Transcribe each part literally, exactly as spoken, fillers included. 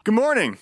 Good morning.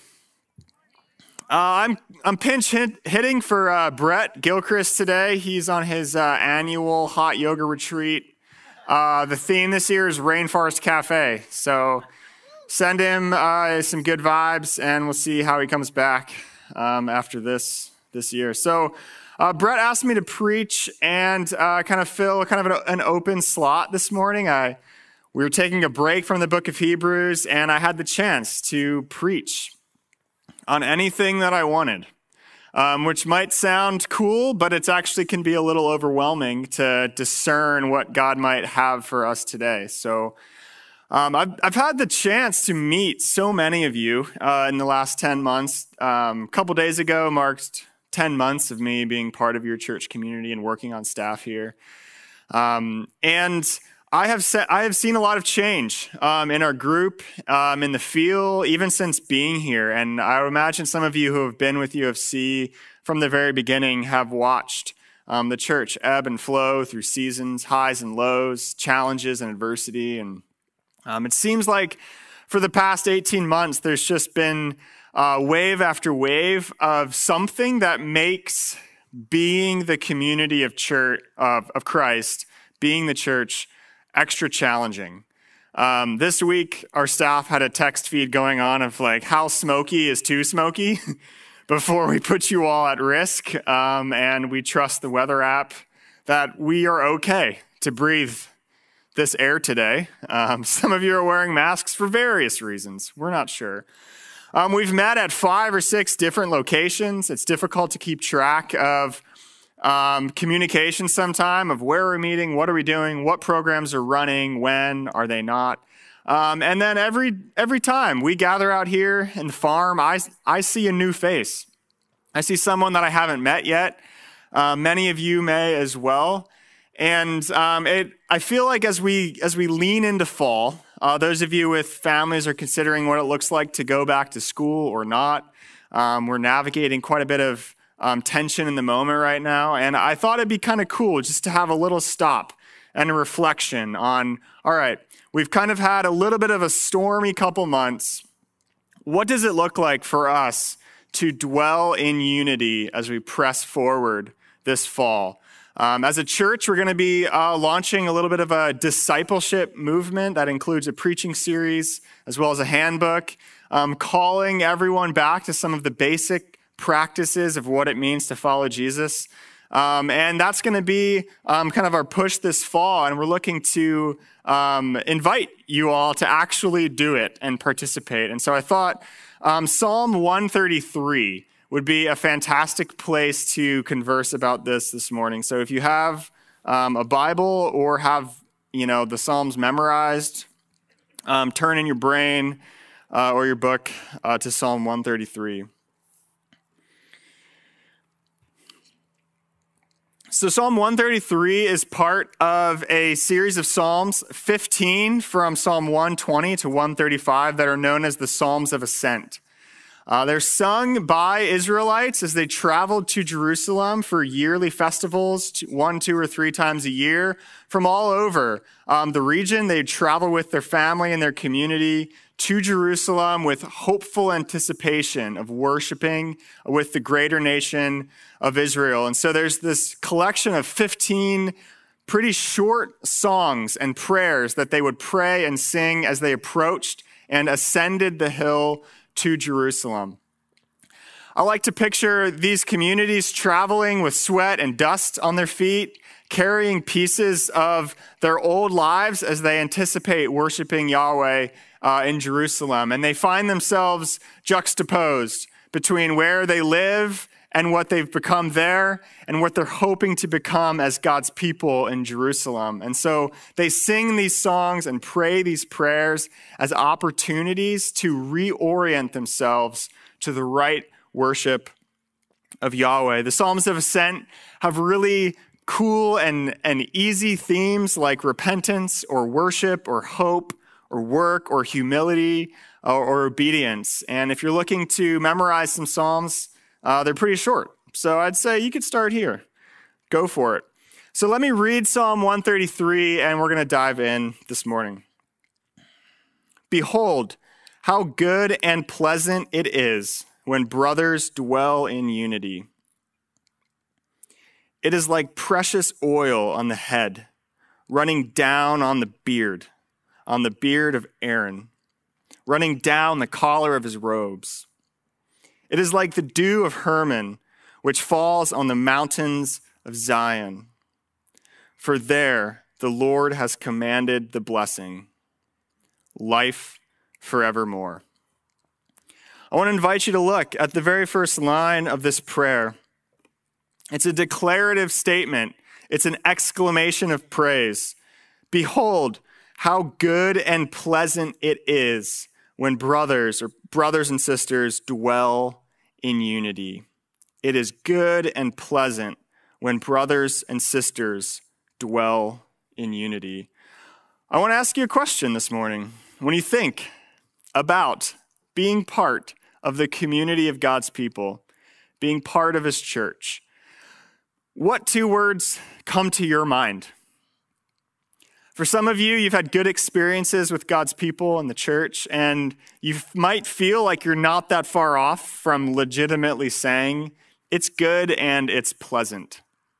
Uh, I'm I'm pinch hit, hitting for uh, Brett Gilchrist today. He's on his uh, annual hot yoga retreat. Uh, the theme this year is Rainforest Cafe. So send him uh, some good vibes, and we'll see how he comes back um, after this this year. So uh, Brett asked me to preach and uh, kind of fill kind of an, an open slot this morning. I we were taking a break from the book of Hebrews, and I had the chance to preach on anything that I wanted, um, which might sound cool, but it actually can be a little overwhelming to discern what God might have for us today. So um, I've, I've had the chance to meet so many of you uh, in the last ten months. Um, a couple days ago marked ten months of me being part of your church community and working on staff here. Um, and I have se- I have seen a lot of change um, in our group, um, in the field, even since being here. And I would imagine some of you who have been with U F C from the very beginning have watched um, the church ebb and flow through seasons, highs and lows, challenges and adversity. And um, it seems like for the past eighteen months, there's just been uh, wave after wave of something that makes being the community of church of, of Christ, being the church, extra challenging. Um, this week, our staff had a text feed going on of like, how smoky is too smoky before we put you all at risk. Um, and we trust the weather app that we are okay to breathe this air today. Um, some of you are wearing masks for various reasons. We're not sure. Um, we've met at five or six different locations. It's difficult to keep track of Um, communication sometime of where we're meeting, what are we doing, what programs are running, when are they not. Um, and then every every time we gather out here in the farm, I, I see a new face. I see someone that I haven't met yet. Uh, many of you may as well. And um, it I feel like as we as we lean into fall, uh, those of you with families are considering what it looks like to go back to school or not. Um, we're navigating quite a bit of Um, tension in the moment right now. And I thought it'd be kind of cool just to have a little stop and a reflection on, all right, we've kind of had a little bit of a stormy couple months. What does it look like for us to dwell in unity as we press forward this fall? Um, as a church, we're going to be uh, launching a little bit of a discipleship movement that includes a preaching series as well as a handbook, um, calling everyone back to some of the basic practices of what it means to follow Jesus. Um, and that's going to be um, kind of our push this fall. And we're looking to um, invite you all to actually do it and participate. And so I thought um, Psalm one thirty-three would be a fantastic place to converse about this this morning. So if you have um, a Bible or have, you know, the Psalms memorized, um, turn in your brain uh, or your book uh, to Psalm one thirty-three. So Psalm one thirty-three is part of a series of Psalms, fifteen from Psalm one twenty to one thirty-five that are known as the Psalms of Ascent. Uh, they're sung by Israelites as they traveled to Jerusalem for yearly festivals, one, two, or three times a year from all over um, the region. They'd travel with their family and their community to Jerusalem with hopeful anticipation of worshiping with the greater nation of Israel. And so there's this collection of fifteen pretty short songs and prayers that they would pray and sing as they approached and ascended the hill to Jerusalem. I like to picture these communities traveling with sweat and dust on their feet, carrying pieces of their old lives as they anticipate worshiping Yahweh uh, in Jerusalem. And they find themselves juxtaposed between where they live and what they've become there and what they're hoping to become as God's people in Jerusalem. And so they sing these songs and pray these prayers as opportunities to reorient themselves to the right worship of Yahweh. The Psalms of Ascent have really cool and, and easy themes like repentance or worship or hope or work or humility or, or obedience. And if you're looking to memorize some Psalms, Uh, they're pretty short. So I'd say you could start here. Go for it. So let me read Psalm one thirty-three, and we're going to dive in this morning. Behold, how good and pleasant it is when brothers dwell in unity. It is like precious oil on the head, running down on the beard, on the beard of Aaron, running down the collar of his robes. It is like the dew of Hermon, which falls on the mountains of Zion. For there the Lord has commanded the blessing, life forevermore. I want to invite you to look at the very first line of this prayer. It's a declarative statement. It's an exclamation of praise. Behold, how good and pleasant it is when brothers or brothers and sisters dwell in unity. It is good and pleasant when brothers and sisters dwell in unity. I want to ask you a question this morning. When you think about being part of the community of God's people, being part of his church, what two words come to your mind? For some of you, you've had good experiences with God's people and the church, and you might feel like you're not that far off from legitimately saying it's good and it's pleasant.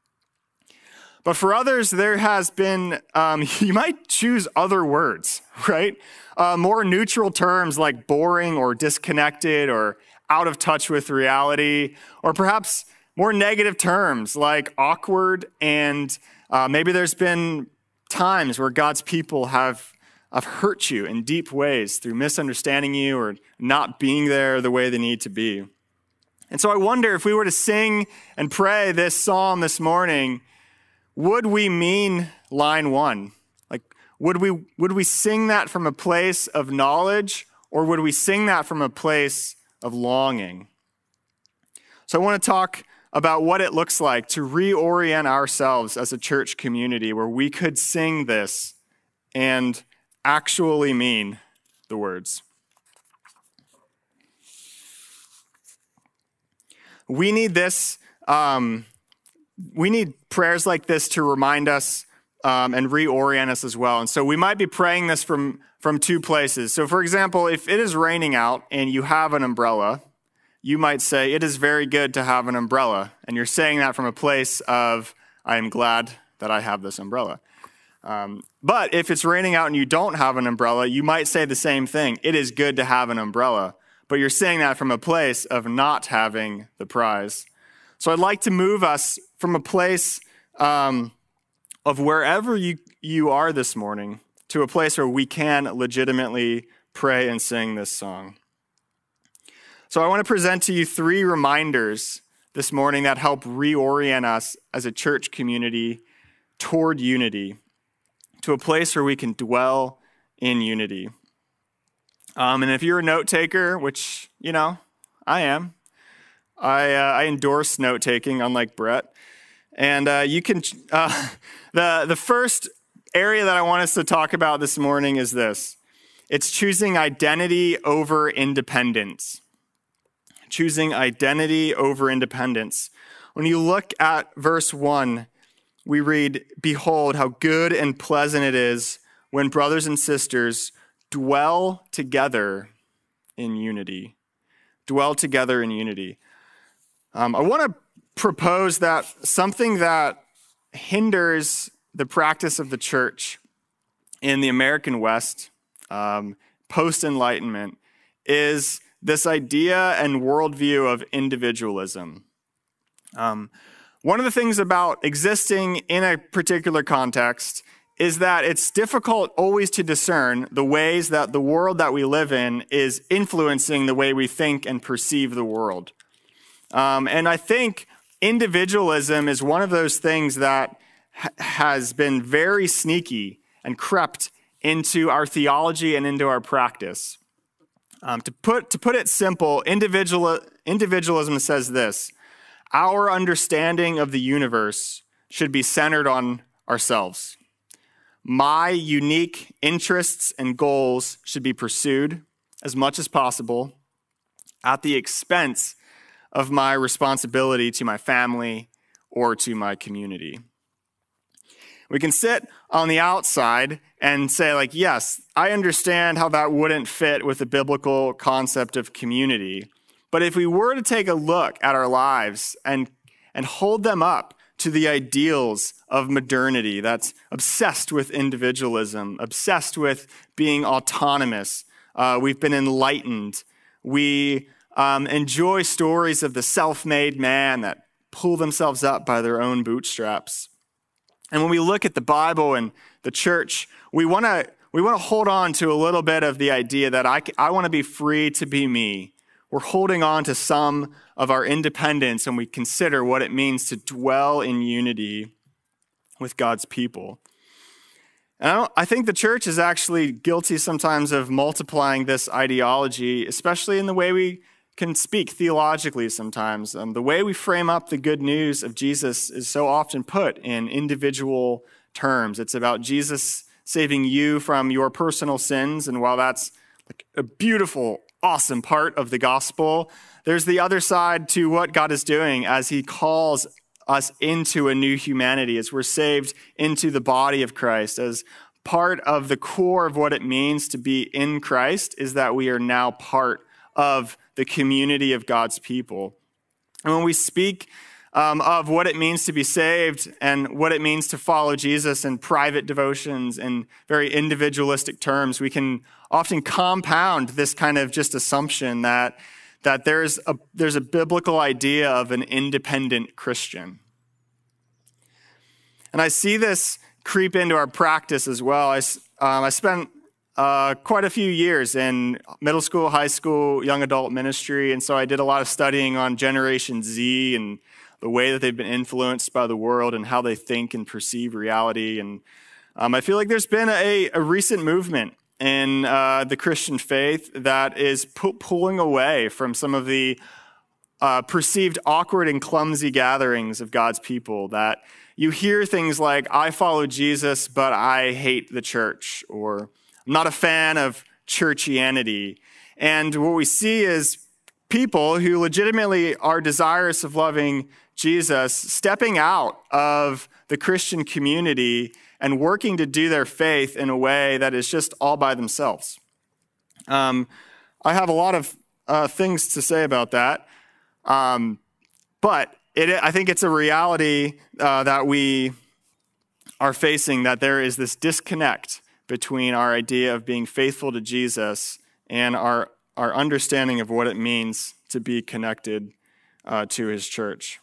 But for others, there has been, um, you might choose other words, right? Uh, more neutral terms like boring or disconnected or out of touch with reality, or perhaps more negative terms like awkward, and uh, maybe there's been times where God's people have, have hurt you in deep ways through misunderstanding you or not being there the way they need to be. And so I wonder, if we were to sing and pray this psalm this morning, would we mean line one? Like, would we would we sing that from a place of knowledge, or would we sing that from a place of longing? So I want to talk about what it looks like to reorient ourselves as a church community where we could sing this and actually mean the words. We need this, um, we need prayers like this to remind us um, and reorient us as well. And so we might be praying this from, from two places. So for example, if it is raining out and you have an umbrella, you might say, it is very good to have an umbrella. And you're saying that from a place of, I am glad that I have this umbrella. Um, but if it's raining out and you don't have an umbrella, you might say the same thing. It is good to have an umbrella. But you're saying that from a place of not having the prize. So I'd like to move us from a place um, of wherever you, you are this morning to a place where we can legitimately pray and sing this song. So I want to present to you three reminders this morning that help reorient us as a church community toward unity, to a place where we can dwell in unity. Um, and if you're a note taker, which, you know, I am, I, uh, I endorse note taking, unlike Brett. And uh, you can, uh, the, the first area that I want us to talk about this morning is this. It's choosing identity over independence. Choosing identity over independence. When you look at verse one, we read, behold, how good and pleasant it is when brothers and sisters dwell together in unity. Dwell together in unity. Um, I want to propose that something that hinders the practice of the church in the American West, um, post-Enlightenment, is this idea and worldview of individualism. Um, one of the things about existing in a particular context is that it's difficult always to discern the ways that the world that we live in is influencing the way we think and perceive the world. Um, and I think individualism is one of those things that ha- has been very sneaky and crept into our theology and into our practice. Um, to put to put it simple, individual, individualism says this: our understanding of the universe should be centered on ourselves. My unique interests and goals should be pursued as much as possible at the expense of my responsibility to my family or to my community. We can sit on the outside and say, like, yes, I understand how that wouldn't fit with the biblical concept of community. But if we were to take a look at our lives and, and hold them up to the ideals of modernity that's obsessed with individualism, obsessed with being autonomous, uh, we've been enlightened, we um, enjoy stories of the self-made man that pull themselves up by their own bootstraps. And when we look at the Bible and the church, we want to we want to hold on to a little bit of the idea that I, I want to be free to be me. We're holding on to some of our independence, and we consider what it means to dwell in unity with God's people. And I, don't, I think the church is actually guilty sometimes of multiplying this ideology, especially in the way we can speak theologically sometimes. Um, the way we frame up the good news of Jesus is so often put in individual terms. It's about Jesus saving you from your personal sins, and while that's like a beautiful, awesome part of the gospel, there's the other side to what God is doing as he calls us into a new humanity, as we're saved into the body of Christ. As part of the core of what it means to be in Christ is that we are now part of the community of God's people. And when we speak um, of what it means to be saved and what it means to follow Jesus in private devotions in very individualistic terms, we can often compound this kind of just assumption that, that there's a, there's a biblical idea of an independent Christian. And I see this creep into our practice as well. I, um, I spent Uh, quite a few years in middle school, high school, young adult ministry. And so I did a lot of studying on Generation Z and the way that they've been influenced by the world and how they think and perceive reality. And um, I feel like there's been a, a recent movement in uh, the Christian faith that is pu- pulling away from some of the uh, perceived awkward and clumsy gatherings of God's people, that you hear things like, I follow Jesus, but I hate the church, or I'm not a fan of churchianity. And what we see is people who legitimately are desirous of loving Jesus stepping out of the Christian community and working to do their faith in a way that is just all by themselves. Um, I have a lot of uh, things to say about that, um, but it, I think it's a reality uh, that we are facing, that there is this disconnect between our idea of being faithful to Jesus and our, our understanding of what it means to be connected uh, to his church.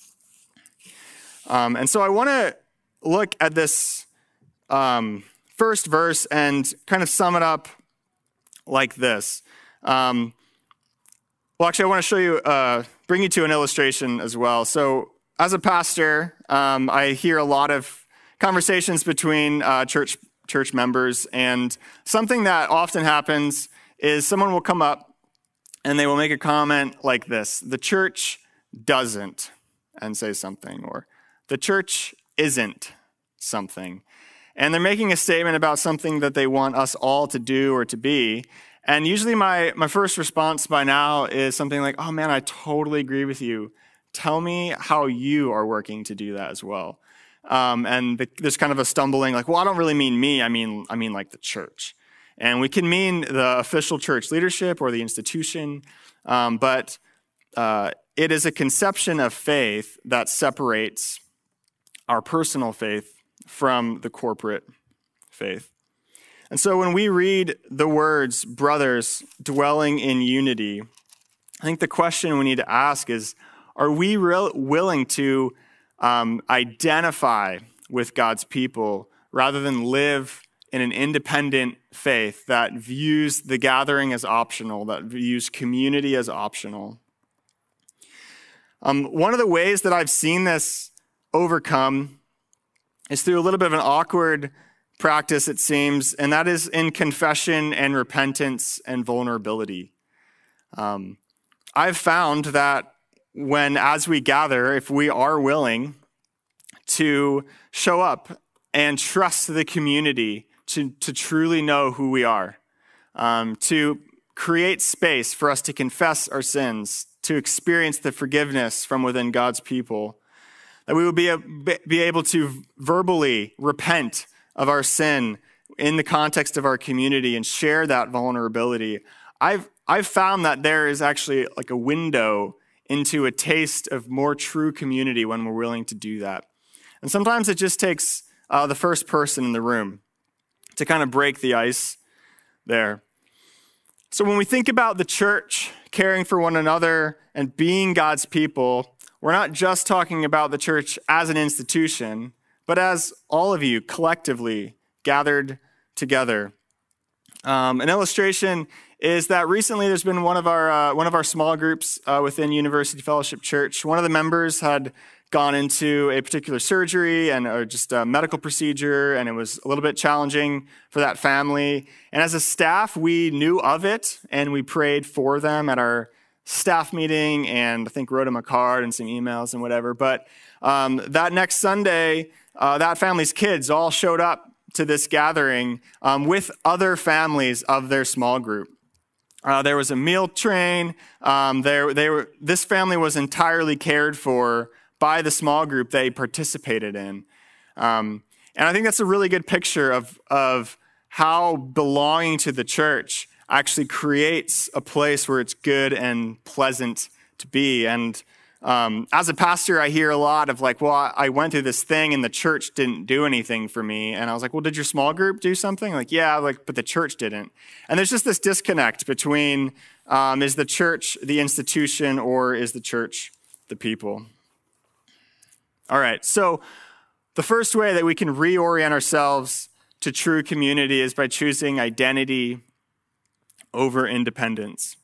Um, and so I want to look at this um, first verse and kind of sum it up like this. Um, well, actually, I want to show you, uh, bring you to an illustration as well. So as a pastor, um, I hear a lot of conversations between uh, church church members, and something that often happens is someone will come up and they will make a comment like this: the church doesn't, and say something, or the church isn't something. And they're making a statement about something that they want us all to do or to be. And usually my, my first response by now is something like, oh man, I totally agree with you. Tell me how you are working to do that as well. Um, and the, there's kind of a stumbling, like, well, I don't really mean me. I mean, I mean like the church. And we can mean the official church leadership or the institution, um, but uh, it is a conception of faith that separates our personal faith from the corporate faith. And so when we read the words, brothers dwelling in unity, I think the question we need to ask is, are we real, willing to Um, identify with God's people rather than live in an independent faith that views the gathering as optional, that views community as optional? Um, one of the ways that I've seen this overcome is through a little bit of an awkward practice, it seems, and that is in confession and repentance and vulnerability. Um, I've found that when, as we gather, if we are willing to show up and trust the community to, to truly know who we are, um, to create space for us to confess our sins, to experience the forgiveness from within God's people, that we would be, be able to verbally repent of our sin in the context of our community and share that vulnerability. I've, I've found that there is actually like a window into a taste of more true community when we're willing to do that. And sometimes it just takes uh, the first person in the room to kind of break the ice there. So when we think about the church caring for one another and being God's people, we're not just talking about the church as an institution, but as all of you collectively gathered together. Um, an illustration is that recently there's been one of our uh, one of our small groups uh, within University Fellowship Church. One of the members had gone into a particular surgery and or just a medical procedure, and it was a little bit challenging for that family. And as a staff, we knew of it, and we prayed for them at our staff meeting, and I think wrote them a card and some emails and whatever. But um, that next Sunday, uh, that family's kids all showed up to this gathering um, with other families of their small group. Uh, there was a meal train. Um, there, they were. This family was entirely cared for by the small group they participated in, um, and I think that's a really good picture of of how belonging to the church actually creates a place where it's good and pleasant to be. And Um, as a pastor, I hear a lot of like, well, I went through this thing and the church didn't do anything for me. And I was like, well, did your small group do something? Like, yeah, like, but the church didn't. And there's just this disconnect between, um, is the church the institution or is the church the people? All right, so the first way that we can reorient ourselves to true community is by choosing identity over independence.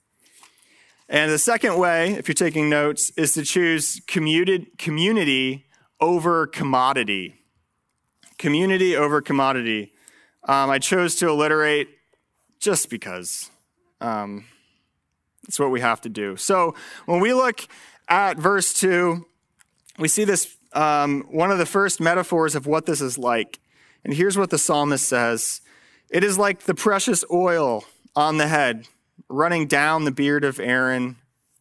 And the second way, if you're taking notes, is to choose commuted, community over commodity. Community over commodity. Um, I chose to alliterate just because. Um, that's what we have to do. So when we look at verse two, we see this, um, one of the first metaphors of what this is like. And here's what the psalmist says. It is like the precious oil on the head, running down the beard of Aaron,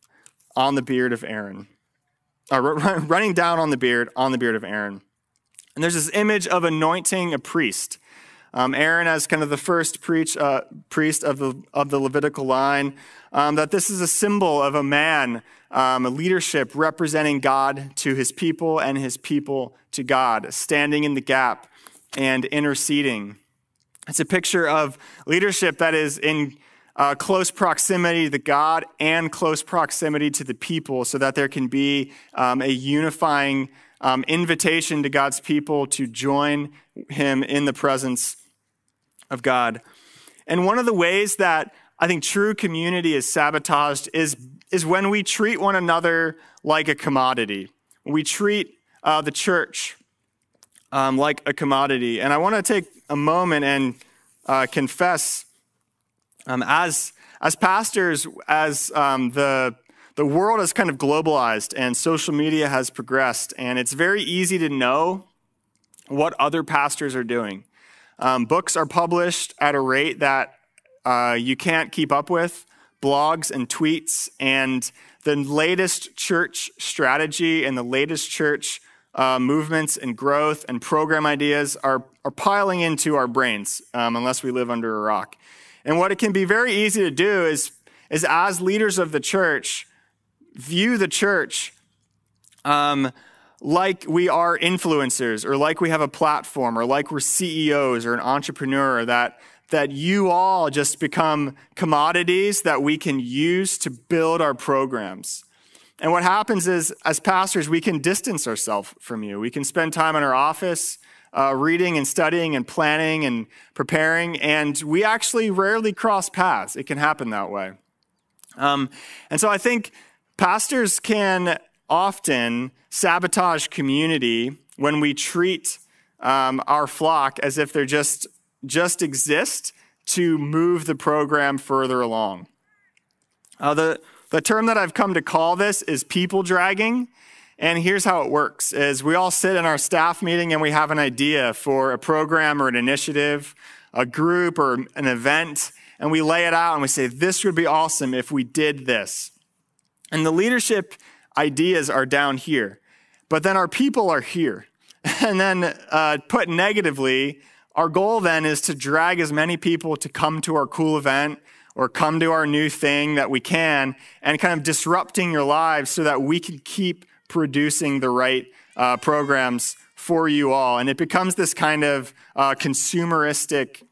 on the beard of Aaron. Uh, running down on the beard, on the beard of Aaron. And there's this image of anointing a priest. Um, Aaron as kind of the first preach, uh, priest of the of the Levitical line, um, that this is a symbol of a man, um, a leadership representing God to his people and his people to God, standing in the gap and interceding. It's a picture of leadership that is in Uh, close proximity to God and close proximity to the people so that there can be um, a unifying um, invitation to God's people to join him in the presence of God. And one of the ways that I think true community is sabotaged is, is when we treat one another like a commodity. We treat uh, the church um, like a commodity. And I want to take a moment and uh, confess Um, as as pastors, as um, the the world has kind of globalized and social media has progressed, and it's very easy to know what other pastors are doing. Um, books are published at a rate that uh, you can't keep up with, blogs and tweets, and the latest church strategy and the latest church uh, movements and growth and program ideas are, are piling into our brains, um, unless we live under a rock. And what it can be very easy to do is, is as leaders of the church, view the church um, like we are influencers, or like we have a platform, or like we're C E Os or an entrepreneur, that, that you all just become commodities that we can use to build our programs. And what happens is, as pastors, we can distance ourselves from you. We can spend time in our office, Uh, reading and studying and planning and preparing, and we actually rarely cross paths. It can happen that way. Um, and so I think pastors can often sabotage community when we treat um, our flock as if they're just, just exist to move the program further along. Uh, the, the term that I've come to call this is people dragging. And here's how it works, is we all sit in our staff meeting and we have an idea for a program or an initiative, a group or an event, and we lay it out and we say, this would be awesome if we did this. And the leadership ideas are down here. but then our people are here. And then uh, put negatively, our goal then is to drag as many people to come to our cool event or come to our new thing that we can, and kind of disrupting your lives so that we can keep producing the right uh, programs for you all. And it becomes this kind of uh, consumeristic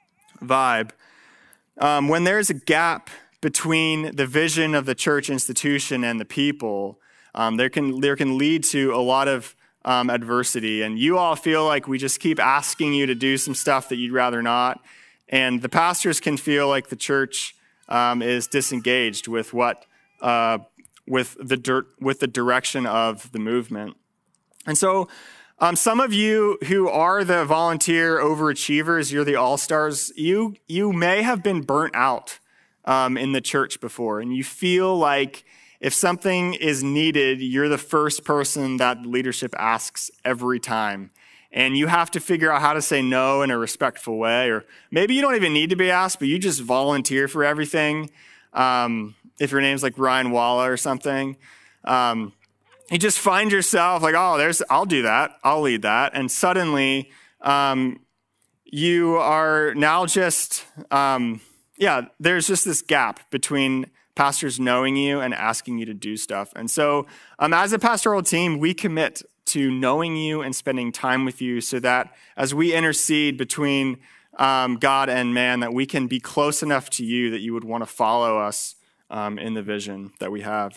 vibe. Um, when there's a gap between the vision of the church institution and the people, um, there can there can lead to a lot of um, adversity. And you all feel like we just keep asking you to do some stuff that you'd rather not. And the pastors can feel like the church um, is disengaged with what uh, with the dirt with the direction of the movement. And so, um, some of you who are the volunteer overachievers, you're the all-stars. You you may have been burnt out um, in the church before, and you feel like if something is needed, you're the first person that leadership asks every time. And you have to figure out how to say no in a respectful way. Or maybe you don't even need to be asked, but you just volunteer for everything. Um, if your name's like Ryan Walla or something, um, you just find yourself like, oh, there's, I'll do that. I'll lead that. And suddenly um, you are now just, um, yeah, there's just this gap between pastors knowing you and asking you to do stuff. And so um, as a pastoral team, we commit to knowing you and spending time with you so that as we intercede between um, God and man, that we can be close enough to you that you would want to follow us um, in the vision that we have.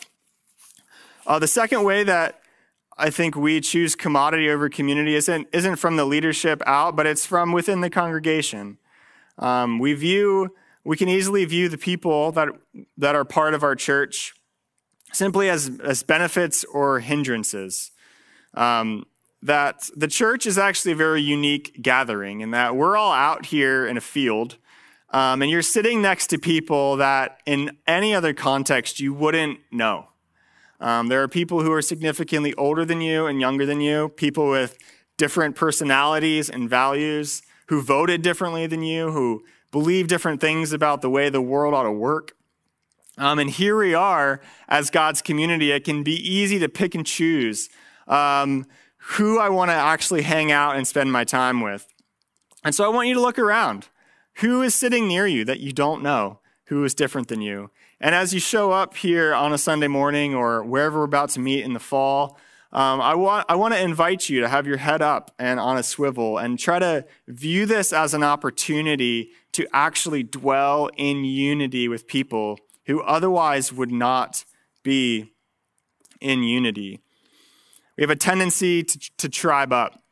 Uh, the second way that I think we choose commodity over community isn't, isn't from the leadership out, but it's from within the congregation. Um, we view, we can easily view the people that, that are part of our church simply as, as benefits or hindrances. Um, that the church is actually a very unique gathering in that we're all out here in a field, um, and you're sitting next to people that in any other context you wouldn't know. Um, there are people who are significantly older than you and younger than you, people with different personalities and values, who voted differently than you, who believe different things about the way the world ought to work. Um, and here we are as God's community. It can be easy to pick and choose Um, who I want to actually hang out and spend my time with. And so I want you to look around. Who is sitting near you that you don't know, who is different than you? And as you show up here on a Sunday morning or wherever we're about to meet in the fall, um, I want I want to invite you to have your head up and on a swivel and try to view this as an opportunity to actually dwell in unity with people who otherwise would not be in unity. We have a tendency to, to tribe up.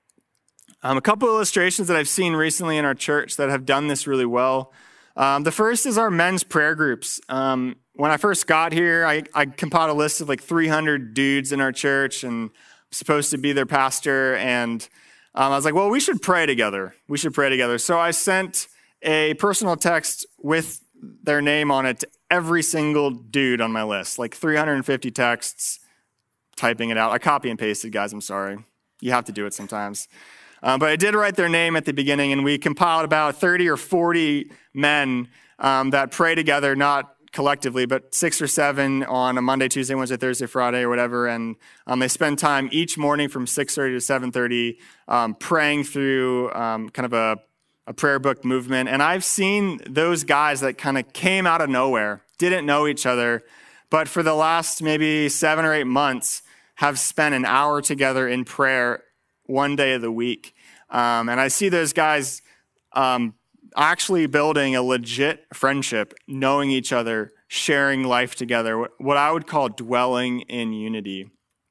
Um, a couple illustrations that I've seen recently in our church that have done this really well. Um, the first is our men's prayer groups. Um, when I first got here, I, I compiled a list of like three hundred dudes in our church, and I'm supposed to be their pastor. And um, I was like, well, we should pray together. We should pray together. So I sent a personal text with their name on it to every single dude on my list, like three hundred fifty texts. Typing it out. I copy and pasted, guys. I'm sorry. You have to do it sometimes. Um, but I did write their name at the beginning, and we compiled about thirty or forty men um, that pray together, not collectively, but six or seven on a Monday, Tuesday, Wednesday, Thursday, Friday, or whatever. And um, they spend time each morning from six thirty to seven thirty um, praying through um, kind of a, a prayer book movement. And I've seen those guys that kind of came out of nowhere, didn't know each other, but for the last maybe seven or eight months, have spent an hour together in prayer one day of the week. Um, and I see those guys um, actually building a legit friendship, knowing each other, sharing life together, what I would call dwelling in unity.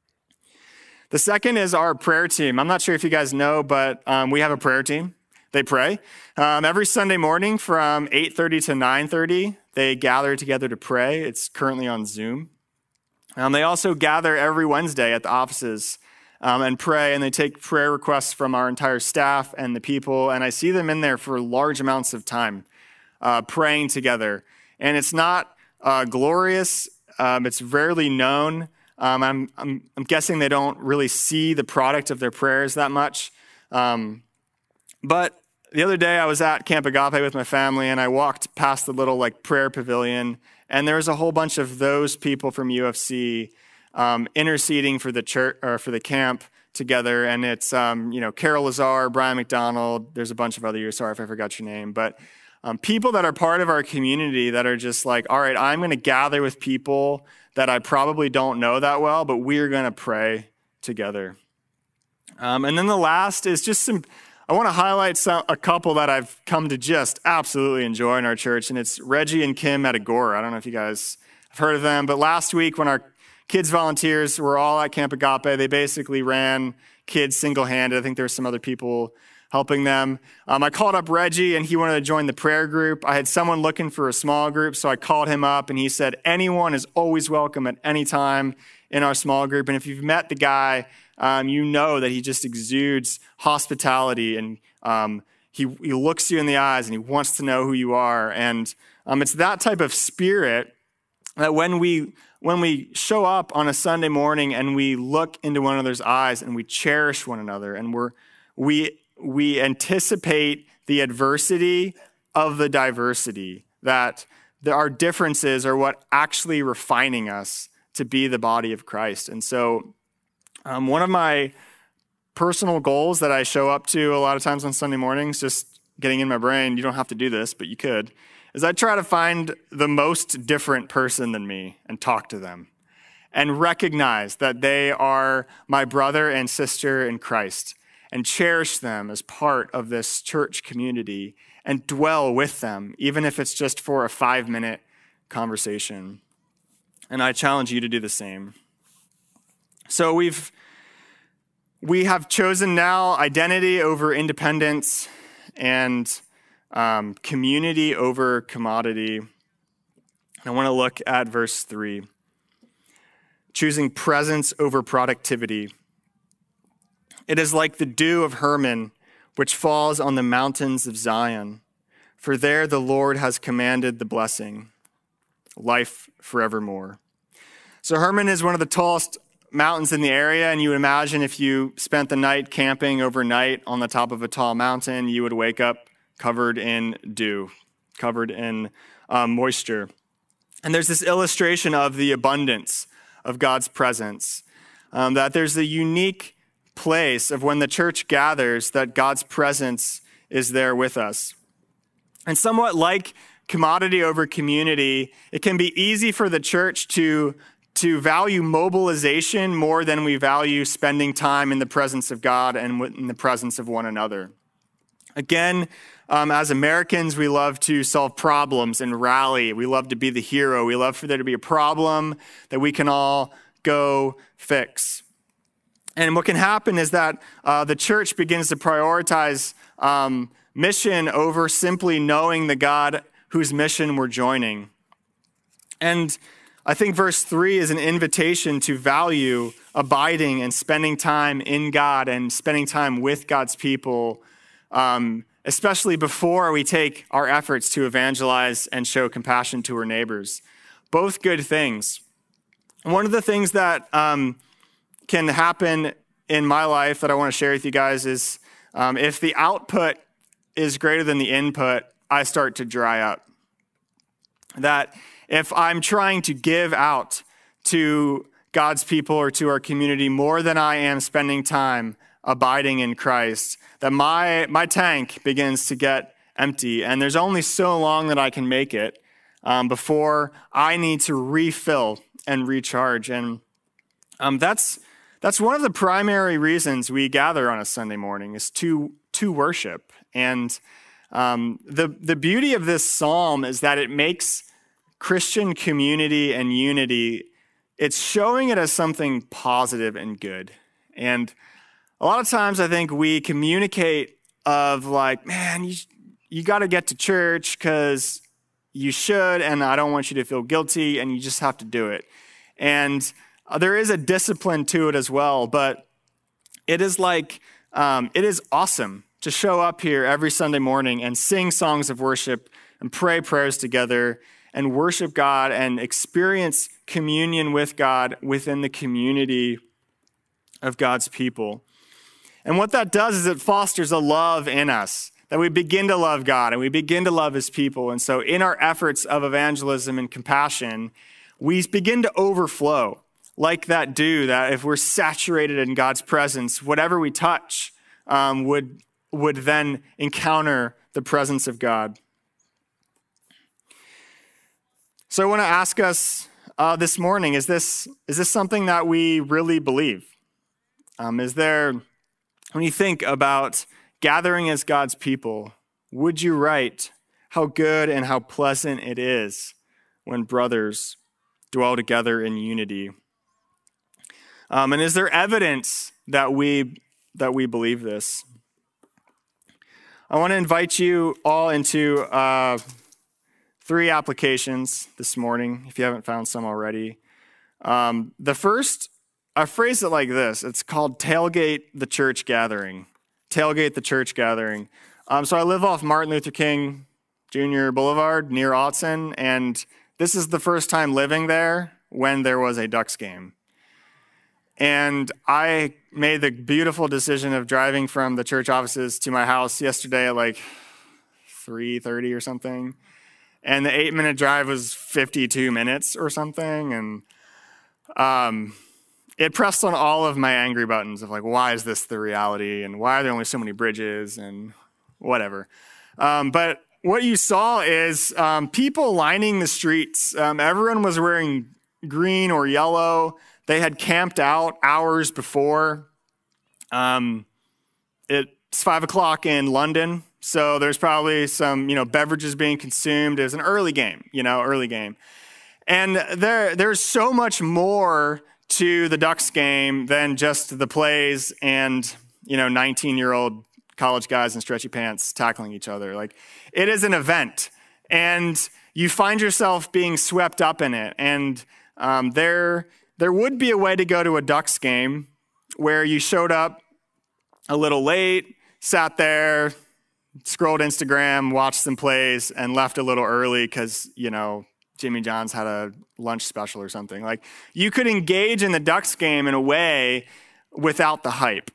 The second is our prayer team. I'm not sure if you guys know, but um, we have a prayer team. They pray. Um, every Sunday morning from eight thirty to nine thirty, they gather together to pray. It's currently on Zoom. Um, they also gather every Wednesday at the offices um, and pray, and they take prayer requests from our entire staff and the people, and I see them in there for large amounts of time uh, praying together. And it's not uh, glorious. Um, it's rarely known. Um, I'm, I'm, I'm guessing they don't really see the product of their prayers that much. Um, but the other day I was at Camp Agape with my family, and I walked past the little like prayer pavilion, and there was a whole bunch of those people from U F C um, interceding for the church or for the camp together. And it's, um, you know, Carol Lazar, Brian McDonald. There's a bunch of other you. Sorry if I forgot your name. But um, people that are part of our community that are just like, all right, I'm going to gather with people that I probably don't know that well, but we're going to pray together. Um, and then the last is just some, I want to highlight some, a couple that I've come to just absolutely enjoy in our church, and it's Reggie and Kim at Agora. I don't know if you guys have heard of them, but last week when our kids volunteers were all at Camp Agape, they basically ran kids single-handed. I think there were some other people helping them. Um, I called up Reggie, and he wanted to join the prayer group. I had someone looking for a small group, so I called him up, and he said, anyone is always welcome at any time in our small group. And if you've met the guy, um, you know that he just exudes hospitality, and um, he, he looks you in the eyes, and he wants to know who you are. And um, it's that type of spirit that when we when we show up on a Sunday morning and we look into one another's eyes and we cherish one another, and we're we we anticipate the adversity of the diversity, that there, our differences are what actually refining us to be the body of Christ. And so um, one of my personal goals that I show up to a lot of times on Sunday mornings, just getting in my brain, you don't have to do this, but you could, is I try to find the most different person than me and talk to them and recognize that they are my brother and sister in Christ, and cherish them as part of this church community and dwell with them, even if it's just for a five-minute conversation. And I challenge you to do the same. So we've we have chosen now identity over independence and um, community over commodity. I want to look at verse three. Choosing presence over productivity. It is like the dew of Hermon, which falls on the mountains of Zion. For there the Lord has commanded the blessing, life forevermore. So Hermon is one of the tallest mountains in the area, and you would imagine if you spent the night camping overnight on the top of a tall mountain, you would wake up covered in dew, covered in um, moisture. And there's this illustration of the abundance of God's presence, um, that there's a unique place of when the church gathers that God's presence is there with us. And somewhat like commodity over community, it can be easy for the church to, to value mobilization more than we value spending time in the presence of God and in the presence of one another. Again, um, as Americans, we love to solve problems and rally. We love to be the hero. We love for there to be a problem that we can all go fix. And what can happen is that uh, the church begins to prioritize um, mission over simply knowing the God whose mission we're joining. And I think verse three is an invitation to value abiding and spending time in God and spending time with God's people, um, especially before we take our efforts to evangelize and show compassion to our neighbors. Both good things. One of the things that um, can happen in my life that I want to share with you guys is um, if the output is greater than the input, I start to dry up. That if I'm trying to give out to God's people or to our community more than I am spending time abiding in Christ, that my, my tank begins to get empty. And there's only so long that I can make it um, before I need to refill and recharge. And um, that's That's one of the primary reasons we gather on a Sunday morning, is to to worship. And um, the the beauty of this psalm is that it makes Christian community and unity, it's showing it as something positive and good. And a lot of times I think we communicate of like, man, you, you got to get to church because you should, and I don't want you to feel guilty, and you just have to do it. And Uh, there is a discipline to it as well, but it is like, um, it is awesome to show up here every Sunday morning and sing songs of worship and pray prayers together and worship God and experience communion with God within the community of God's people. And what that does is it fosters a love in us, that we begin to love God and we begin to love his people. And so in our efforts of evangelism and compassion, we begin to overflow. like that dew, that if we're saturated in God's presence, whatever we touch um, would, would then encounter the presence of God. So I want to ask us uh, this morning, is this, is this something that we really believe? Um, is there, when you think about gathering as God's people, would you write how good and how pleasant it is when brothers dwell together in unity? Um, and is there evidence that we that we believe this? I want to invite you all into uh, three applications this morning, if you haven't found some already. Um, the first, I phrase it like this. It's called Tailgate the Church Gathering. Tailgate the Church Gathering. Um, so I live off Martin Luther King Junior Boulevard near Autzen, and this is the first time living there when there was a Ducks game. And I made the beautiful decision of driving from the church offices to my house yesterday at like three thirty or something. And the eight-minute drive was fifty-two minutes or something. And um, it pressed on all of my angry buttons of like, why is this the reality? And why are there only so many bridges? And whatever. Um, but what you saw is um, people lining the streets. Um, everyone was wearing green or yellow. They had camped out hours before. Um, it's five o'clock in London, so there's probably some, you know, beverages being consumed. It was an early game, you know, early game. And there, there's so much more to the Ducks game than just the plays and, you know, nineteen-year-old college guys in stretchy pants tackling each other. Like, it is an event, and you find yourself being swept up in it. And um, there, there would be a way to go to a Ducks game where you showed up a little late, sat there, scrolled Instagram, watched some plays, and left a little early because, you know, Jimmy John's had a lunch special or something. Like, you could engage in the Ducks game in a way without the hype.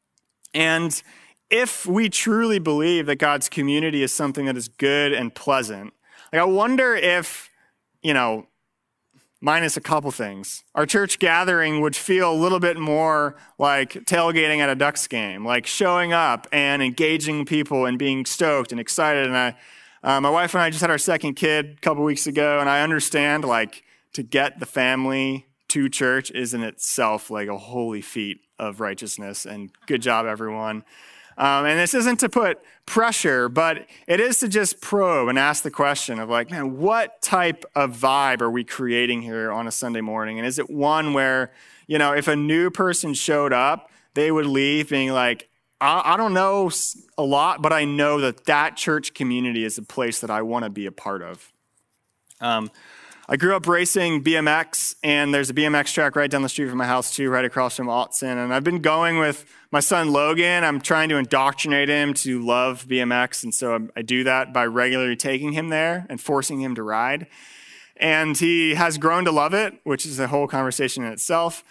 And if we truly believe that God's community is something that is good and pleasant, like, I wonder if, you know, minus a couple things, our church gathering would feel a little bit more like tailgating at a Ducks game, like showing up and engaging people and being stoked and excited. And I, uh, my wife and I just had our second kid a couple weeks ago, and I understand, like, to get the family to church is in itself like a holy feat of righteousness, and good job, everyone. Um, and this isn't to put pressure, but it is to just probe and ask the question of like, man, what type of vibe are we creating here on a Sunday morning? And is it one where, you know, if a new person showed up, they would leave being like, I, I don't know a lot, but I know that that church community is a place that I want to be a part of. Um, I grew up racing B M X, and there's a B M X track right down the street from my house too, right across from Autzen. And I've been going with my son Logan. I'm trying to indoctrinate him to love B M X, and so I do that by regularly taking him there and forcing him to ride. And he has grown to love it, which is a whole conversation in itself.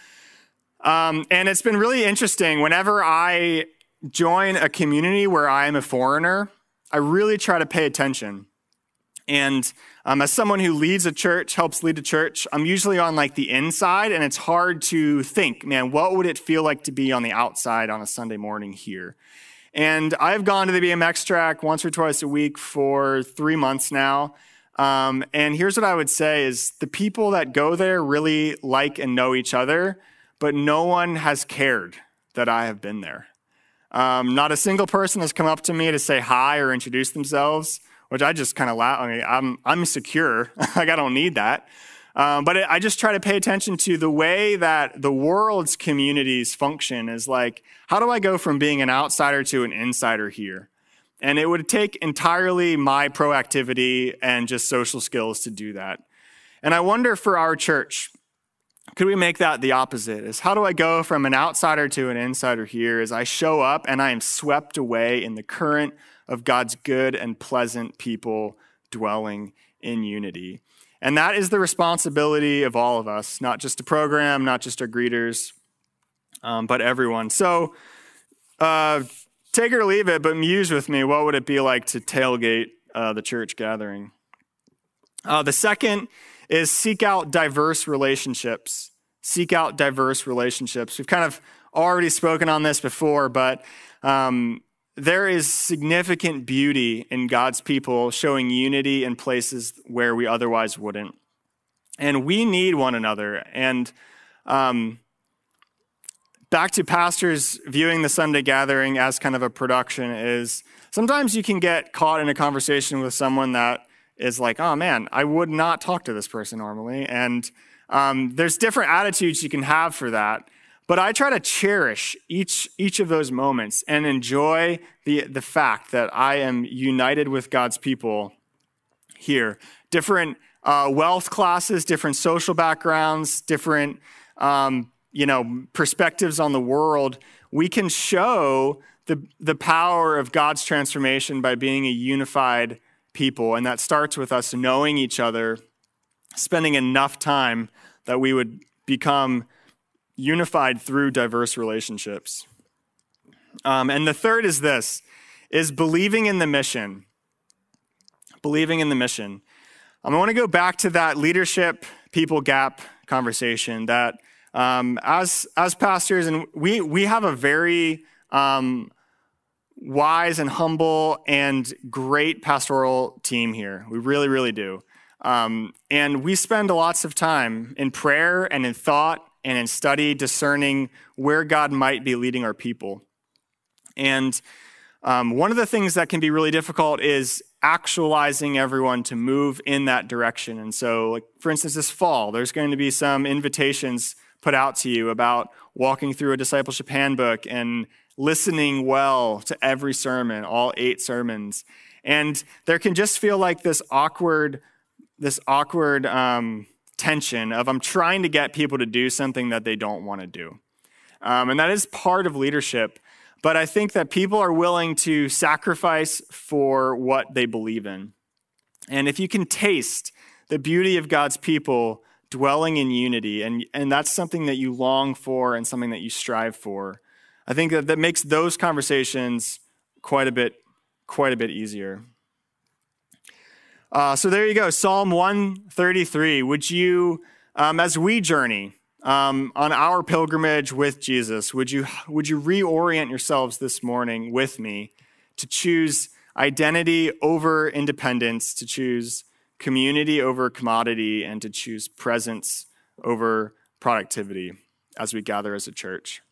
Um, and it's been really interesting. Whenever I join a community where I am a foreigner, I really try to pay attention. And um, as someone who leads a church, helps lead a church, I'm usually on like the inside, and it's hard to think, man, what would it feel like to be on the outside on a Sunday morning here? And I've gone to the B M X track once or twice a week for three months now. Um, and here's what I would say is the people that go there really like and know each other, but no one has cared that I have been there. Um, not a single person has come up to me to say hi or introduce themselves, which I just kind of laugh. I mean, I'm I'm secure. Like, I don't need that. Um, but it, I just try to pay attention to the way that the world's communities function is like, how do I go from being an outsider to an insider here? And it would take entirely my proactivity and just social skills to do that. And I wonder for our church, could we make that the opposite? Is how do I go from an outsider to an insider here as I show up and I am swept away in the current of God's good and pleasant people dwelling in unity. And that is the responsibility of all of us, not just a program, not just our greeters, um, but everyone. So uh, take it or leave it, but muse with me. What would it be like to tailgate uh, the church gathering? Uh, the second is seek out diverse relationships seek out diverse relationships. We've kind of already spoken on this before, but um, there is significant beauty in God's people showing unity in places where we otherwise wouldn't. And we need one another. And um, back to pastors viewing the Sunday gathering as kind of a production is sometimes you can get caught in a conversation with someone that is like, oh man, I would not talk to this person normally. And um, there's different attitudes you can have for that. But I try to cherish each each of those moments and enjoy the, the fact that I am united with God's people here. Different uh, wealth classes, different social backgrounds, different um, you know perspectives on the world. We can show the the power of God's transformation by being a unified people, and that starts with us knowing each other, spending enough time that we would become unified through diverse relationships. Um, and the third is this, is believing in the mission. Believing in the mission. Um, I want to go back to that leadership people gap conversation that um, as as pastors, and we we have a very um, wise and humble and great pastoral team here. We really, really do. Um, and we spend lots of time in prayer and in thought and in study discerning where God might be leading our people. And um, one of the things that can be really difficult is actualizing everyone to move in that direction. And so, like, for instance, this fall, there's going to be some invitations put out to you about walking through a discipleship handbook and listening well to every sermon, all eight sermons. And there can just feel like this awkward, this awkward um, tension of I'm trying to get people to do something that they don't want to do. Um, and that is part of leadership. But I think that people are willing to sacrifice for what they believe in. And if you can taste the beauty of God's people dwelling in unity, and, and that's something that you long for and something that you strive for, I think that that makes those conversations quite a bit, quite a bit easier. Uh, so there you go, Psalm one thirty-three. Would you, um, as we journey um, on our pilgrimage with Jesus, would you would you reorient yourselves this morning with me to choose identity over independence, to choose community over commodity, and to choose presence over productivity as we gather as a church?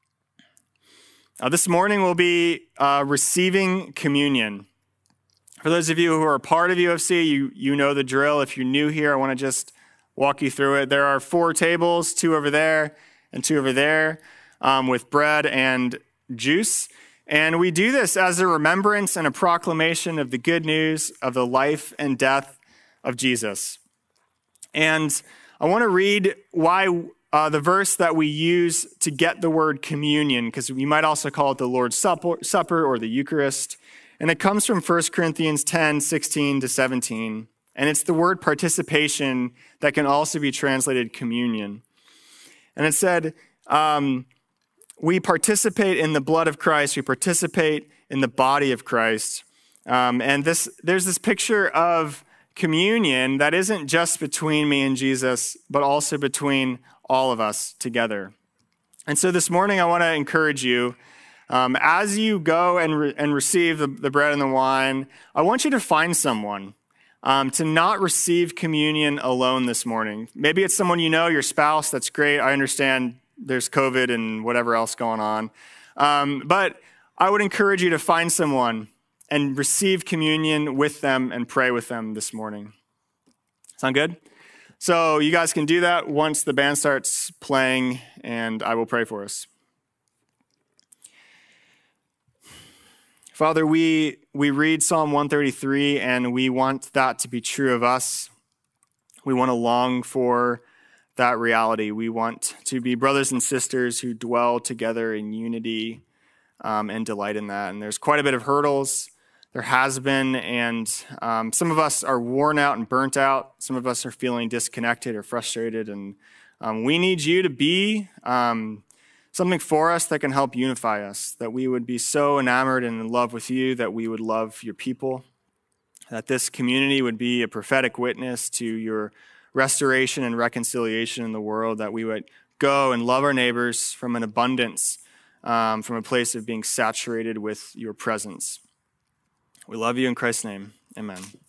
Uh, this morning we'll be uh, receiving communion. For those of you who are part of U F C, you, you know the drill. If you're new here, I want to just walk you through it. There are four tables, two over there and two over there, um, with bread and juice. And we do this as a remembrance and a proclamation of the good news of the life and death of Jesus. And I want to read why Uh, the verse that we use to get the word communion, because we might also call it the Lord's Supper, Supper or the Eucharist. And it comes from First Corinthians ten, sixteen to seventeen. And it's the word participation that can also be translated communion. And it said, um, we participate in the blood of Christ. We participate in the body of Christ. Um, and this there's this picture of communion that isn't just between me and Jesus, but also between all of us together. And so this morning, I want to encourage you, um, as you go and, re- and receive the, the bread and the wine, I want you to find someone um, to not receive communion alone this morning. Maybe it's someone you know, your spouse. That's great. I understand there's COVID and whatever else going on. Um, but I would encourage you to find someone and receive communion with them and pray with them this morning. Sound good? So you guys can do that once the band starts playing, and I will pray for us. Father, we we read Psalm one thirty-three, and we want that to be true of us. We want to long for that reality. We want to be brothers and sisters who dwell together in unity um, and delight in that. And there's quite a bit of hurdles. There has been, and um, some of us are worn out and burnt out. Some of us are feeling disconnected or frustrated, and um, we need you to be um, something for us that can help unify us, that we would be so enamored and in love with you that we would love your people, that this community would be a prophetic witness to your restoration and reconciliation in the world, that we would go and love our neighbors from an abundance, um, from a place of being saturated with your presence. We love you in Christ's name. Amen.